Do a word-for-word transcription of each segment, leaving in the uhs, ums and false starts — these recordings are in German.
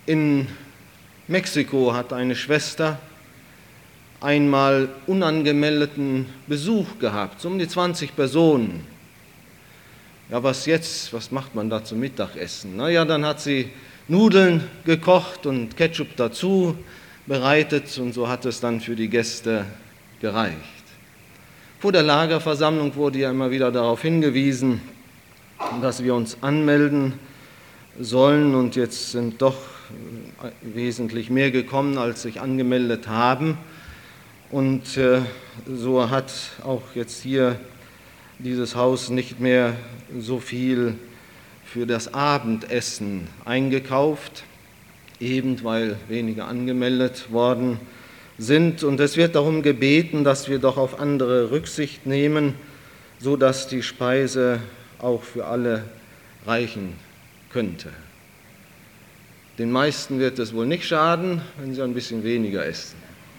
In Mexiko hat eine Schwester einmal unangemeldeten Besuch gehabt, so um die zwanzig Personen. Ja, was jetzt? Was macht man da zum Mittagessen? Na ja, dann hat sie Nudeln gekocht und Ketchup dazu bereitet und so hat es dann für die Gäste gereicht. Vor der Lagerversammlung wurde ja immer wieder darauf hingewiesen, dass wir uns anmelden sollen und jetzt sind doch wesentlich mehr gekommen, als sich angemeldet haben. Und äh, so hat auch jetzt hier dieses Haus nicht mehr so viel für das Abendessen eingekauft, eben weil weniger angemeldet worden sind. Und es wird darum gebeten, dass wir doch auf andere Rücksicht nehmen, sodass die Speise auch für alle reichen könnte. Den meisten wird es wohl nicht schaden, wenn sie ein bisschen weniger essen.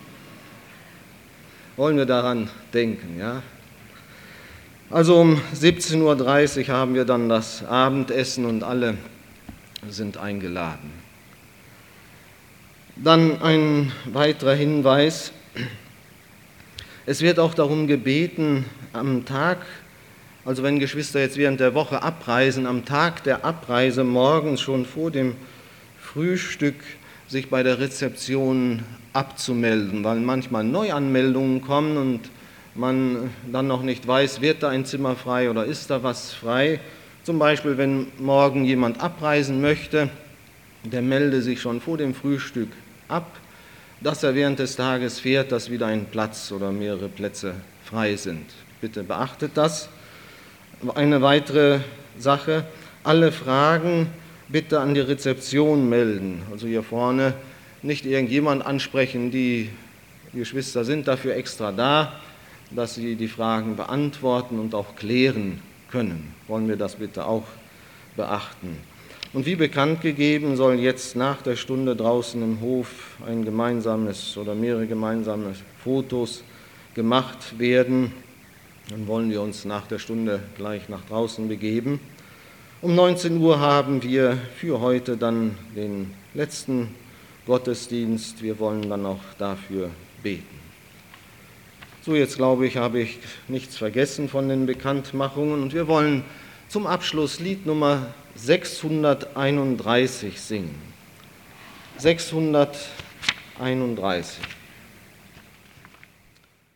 Wollen wir daran denken, ja? Also um siebzehn Uhr dreißig haben wir dann das Abendessen und alle sind eingeladen. Dann ein weiterer Hinweis. Es wird auch darum gebeten, am Tag, also wenn Geschwister jetzt während der Woche abreisen, am Tag der Abreise morgens schon vor dem Frühstück sich bei der Rezeption abzumelden, weil manchmal Neuanmeldungen kommen und man dann noch nicht weiß, wird da ein Zimmer frei oder ist da was frei. Zum Beispiel, wenn morgen jemand abreisen möchte, der melde sich schon vor dem Frühstück ab, dass er während des Tages fährt, dass wieder ein Platz oder mehrere Plätze frei sind. Bitte beachtet das. Eine weitere Sache, alle Fragen bitte an die Rezeption melden. Also hier vorne nicht irgendjemand ansprechen, die Geschwister sind dafür extra da, dass sie die Fragen beantworten und auch klären können. Wollen wir das bitte auch beachten. Und wie bekannt gegeben, soll jetzt nach der Stunde draußen im Hof ein gemeinsames oder mehrere gemeinsame Fotos gemacht werden. Dann wollen wir uns nach der Stunde gleich nach draußen begeben. Um neunzehn Uhr haben wir für heute dann den letzten Gottesdienst. Wir wollen dann auch dafür beten. So, jetzt glaube ich, habe ich nichts vergessen von den Bekanntmachungen und wir wollen zum Abschluss Lied Nummer sechshunderteinunddreißig singen. sechshunderteinunddreißig.